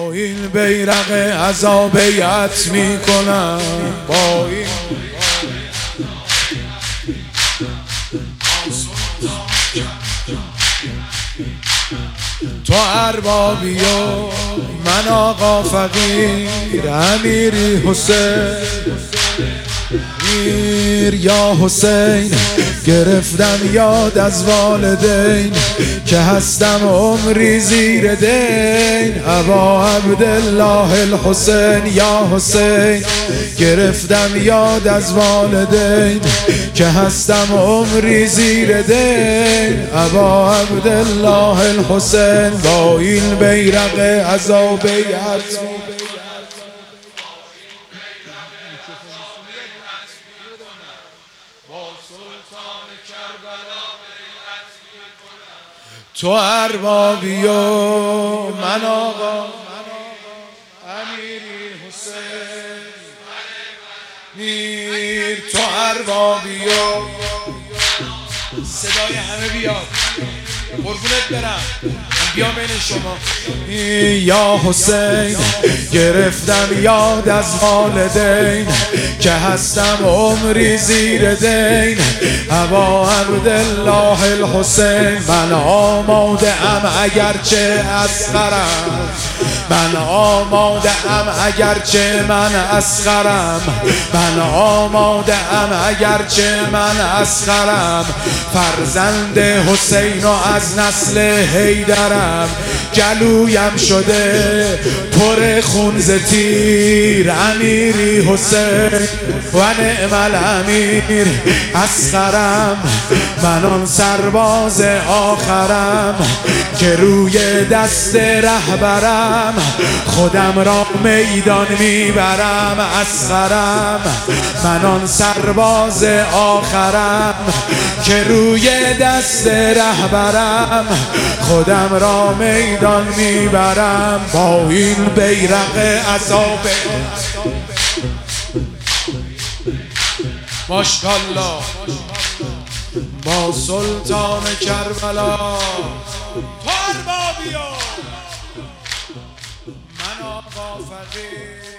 با این بیرق عزا بیعت میکنم، با این تو اربابی و من آقا فقیر، امیری حسین میر یا حسین. گرفتم یاد از والدین که هستم عمری زیر دین، ابا عبدالله الحسین یا حسین. گرفتم یاد از والدین که هستم عمری زیر دین، ابا عبدالله الحسین. با این بیرق عزا بیعت تو اربابی و من آقا امیری حسین میر. تو اربابی و صدای همه بیاد، قربونت برم، بیا بین شما. یا حسین گرفتم یاد از والدین که هستم عمری زیر دین، ابا عبدالله الحسین. من آماده ام اگرچه اصغرم، من آماده ام اگرچه من اصغرم، من آماده ام اگرچه من اصغرم. فرزند حسین و از نسل حیدرم، گلویم شده پر خون ز تیر. امیری حسین و نعم الامیر اصغرم، من آن سرباز آخرم که روی دست رهبرم خودم را میدان میبرم. اصغرم، من آن سرباز آخرم که روی دست رهبرم خودم را میدان میبرم. با این بیرق عذاب ماشاءالله با سلطان کربلا. تو اربابی و من آقا فقیر.